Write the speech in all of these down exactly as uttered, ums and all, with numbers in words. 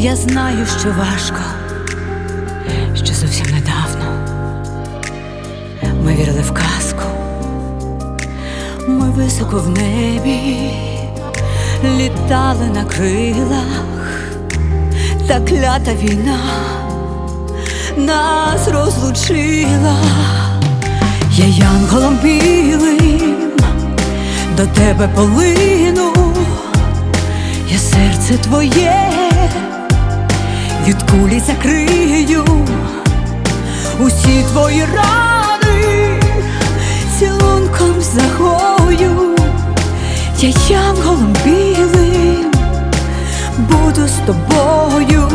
Я знаю, що важко, що зовсім недавно ми вірили в казку. Ми високо в небі літали на крилах, та клята війна нас розлучила. Я янголом білим до тебе полину, я серце твоє від кулі закрию, усі твої рани цілунком загою. Я янголом білим буду з тобою.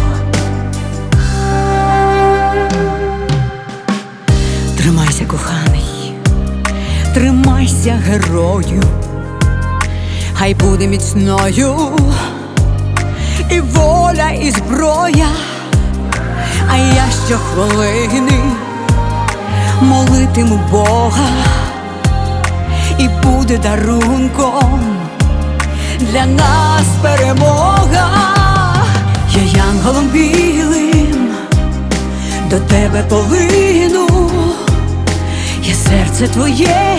Тримайся, коханий, тримайся, герою, хай буде міцною і воля, і зброя. А я щохвилини молитиму Бога, і буде дарунком для нас перемога. Я янголом білим до тебе полину, я серце твоє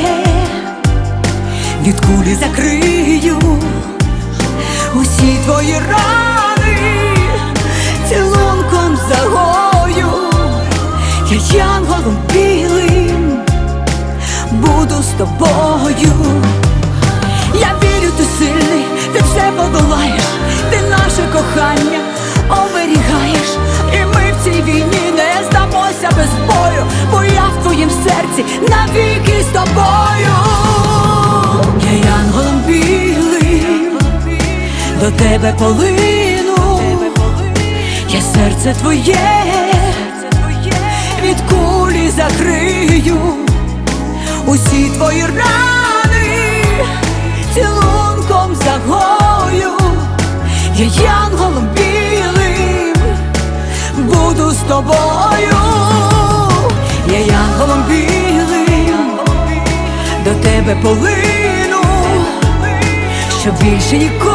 від кулі закрию, усі твої рани цілунком загою. Я янголом білим буду з тобою. Я вірю, ти сильний, ти все подолаєш, ти наше кохання оберігаєш, і ми в цій війні не здамося без бою, бо я в твоїм серці навіки з тобою. Я янголом білим до тебе полину, я серце твоє від кулі закрию, усі твої рани цілунком загою. Я янголом білим буду з тобою. Я янголом білим до тебе полину, щоб більше ніколи